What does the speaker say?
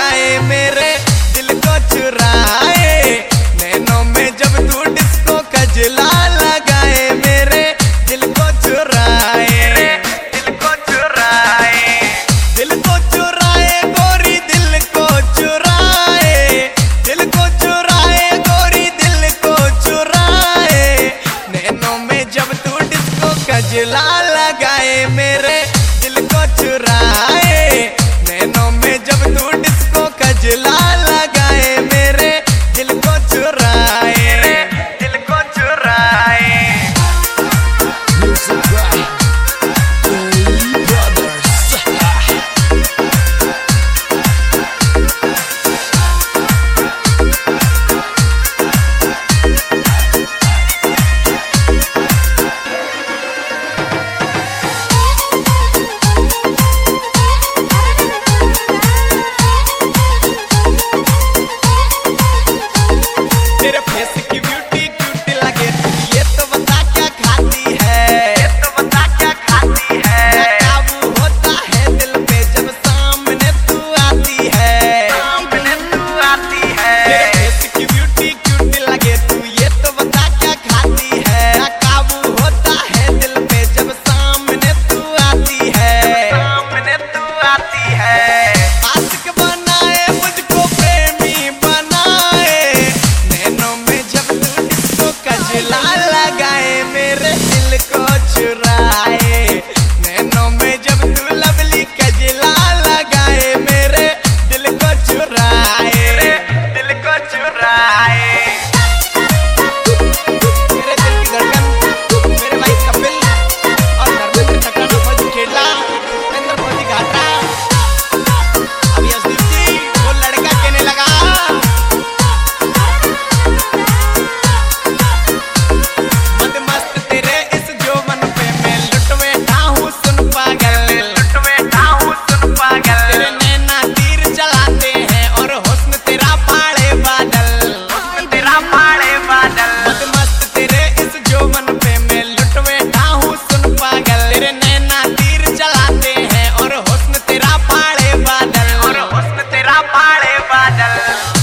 लगाए मेरे दिल को चुराए। नैनों में जब तू डिस्को कजला लगाए मेरे दिल को चुराए, दिल को चुराए, दिल को चुराए गोरी दिल को चुराए, दिल को चुराए गोरी दिल को चुराए। नैनों में जब तू डिस्को कजला लगाए मेरे दिल को चुराए। नैनों में जब तू डिस्को कजला लगाए मेरे दिल को चुराए, दिल को चुराए। तेरे फेस की ब्यूटी क्यूट लगे तू ये तो बता क्या खाती है, ये तो बता क्या खाती है। काबू होता है दिल पे जब सामने तू आती है, सामने तू आती है। तेरे फेस की ब्यूटी क्यूट लगे तू ये तो बता क्या खाती है। काबू होता है दिल पे जब सामने तू आती है, सामने तू आती है। आशिक बनाए मुझको प्रेमी बनाए। नैनों में जब तू डिस्को कजला लगाए मेरे दिल को चुराए। नैनों में जब तू लवली कजला लगाए मेरे दिल को चुराए, दिल को चुराए। मेरे दिल की धड़कन, मेरे भाई कपिल और धर्मेंद्र खट्टा फौजी खेला, नरेंद्र फौजी घाटा। अभी असदीप जी वो लड़का कहने लगा मद मस्त तेरे इस जोबन पे मैं लुट बैठा हूँ सुन पागल, लुट बैठा हूँ सुन पागल। तेरे नैना तीर चलाते हैं और हुस्न तेरा फाड़े बादल, हुस्न तेरा फाड़े बादल। मद मस्त तेरे इस जोबन पे मैं लुट बैठा हूँ सुन पागल। तेरे नैना तीर चलाते हैं और हुस्न तेरा फाड़े बादल, और हुस्न तेरा फाड़े बादल।